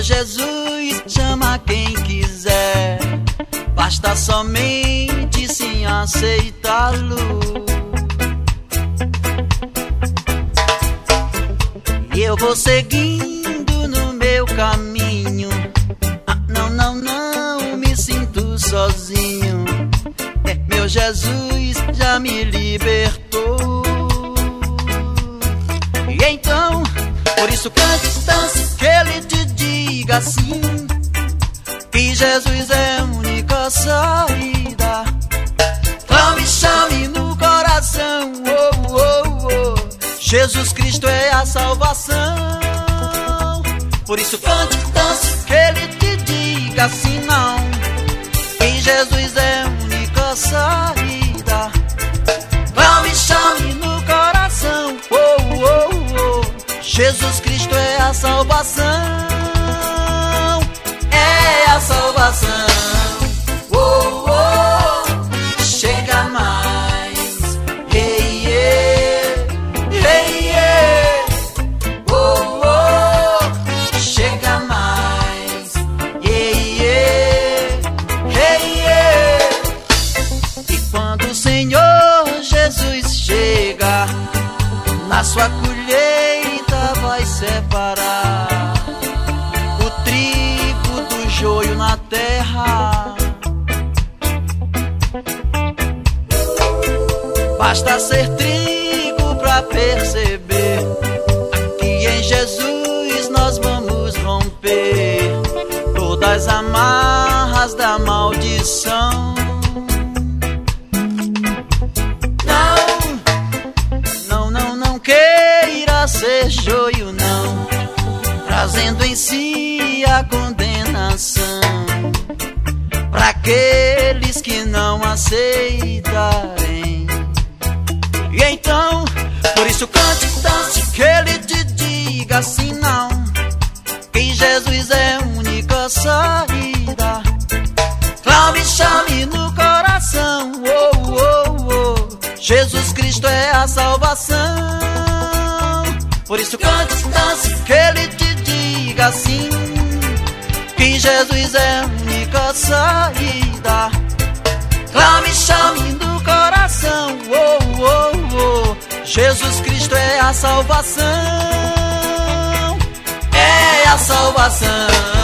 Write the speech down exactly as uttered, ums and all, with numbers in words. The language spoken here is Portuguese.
Jesus chama quem quiser, basta somente sim aceitá-lo. E eu vou seguindo no meu caminho. Ah, não, não, não me sinto sozinho. É, meu Jesus já me libertou. E então, por isso cante tanto que ele te diga assim, que Jesus é a única saída. Clame, chame no coração, oh, oh, oh. Jesus Cristo é a salvação. Por isso cante, dance, que ele te diga assim não, que Jesus é a única saída. Clame, chame no coração, oh, oh, oh. Jesus Cristo é a salvação. É a salvação. Oh, oh. Chega mais. Hey, yeah. Hey, yeah. Oh, oh. Chega mais. Hey, yeah. Hey, yeah. E quando o Senhor Jesus chega, na sua colheita vai separar o trigo do joio na terra. Basta ser trigo pra perceber, aqui em Jesus nós vamos romper todas as amarras da maldição. Não, não, não, não queira ser joio não, trazendo em si a condenação para aqueles que não aceitarem. E então, por isso cante, dance, que ele te diga assim não, que Jesus é a única saída. Clame, chame no coração, oh, oh, oh. Jesus Cristo é a salvação. Por isso cante, dance, que ele te diga assim, que Jesus é a única saída. Clame, chame no coração, oh, oh, oh. Jesus Cristo é a salvação. É a salvação.